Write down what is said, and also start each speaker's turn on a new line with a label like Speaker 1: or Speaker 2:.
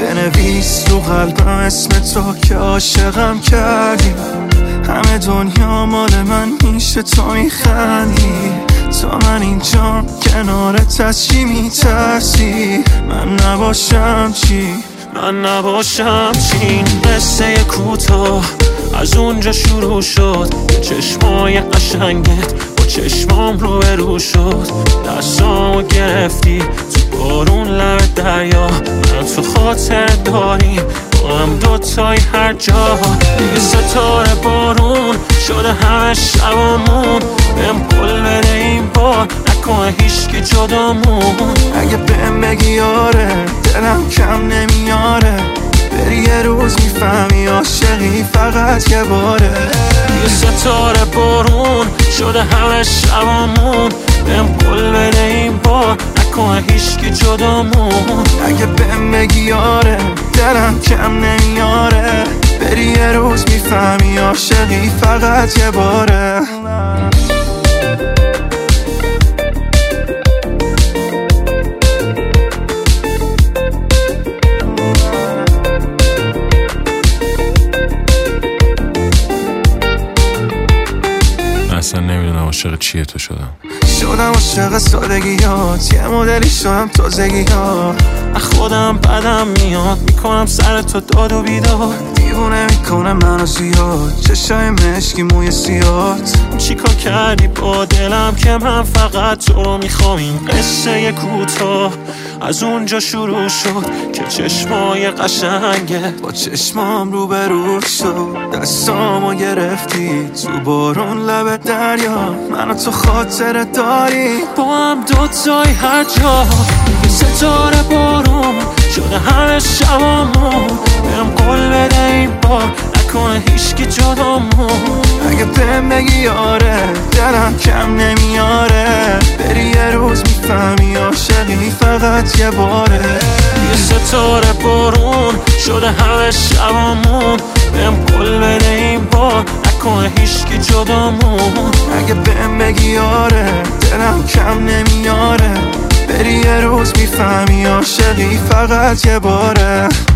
Speaker 1: بنویس رو قلبم اسم تو که عاشقم کردی. همه دنیا مال من میشه تو میخندی. تا من اینجا کنارت از چی میترسی؟ من نباشم چی؟ من نباشم چی؟ این قصه کوتاه از اونجا شروع شد. چشمای قشنگت با چشمام رو شد. دستامو گرفتی تو بارون لب دریا. من تو خاطر داریم با هم دوتای هر جا. دیگه ستاره بارون شده همه شبامون. بهم قول بده این بار نکنه هیچکی جدامون. اگه بهم بگی آره دلم کم نمیاره. بری یه روز میفهمی عاشقی فقط یه باره. یه ستاره بارون شده همه شبامون. بهم قول بده این بار نکنه هیچکی جدامون. اگه بهم بگی آره دلم کم نمیاره. بری یه روز میفهمی عاشقی فقط یه باره.
Speaker 2: اصلا نمیدونم عاشق چیه تو شدم
Speaker 1: عاشق سادگیات. یه مدلی شدم تازگیات. خودم بدم میاد میکنم سر تو داد و بیداد. دیوونه میکنه منو زیاد چشای مشکی موی سیات. چیکار کردی با دلم که من فقط تو رو میخوام. این قصه کوتاه از اونجا شروع شد که چشمای قشنگت با چشمام رو شد. دستامو گرفتی تو بارون لب دریا. منو تو خاطر داری با هم دوتای هر جا. دیگه ستاره بارون شده همه شبامون. بهم قول بده این بار نکنه هیچکی جدامون. اگه بهم بگی آره دلم کم نمیاره. بری یه روز میفهمی عاشقی فقط یه باره. یه ستاره بارون شده همه شبامون. بهم قول بده این بار نکنه هیچکی جدامون. اگه بهم بگی آره دلم کم نمیاره. بری یه روز میفهمی عاشقی فقط یه باره.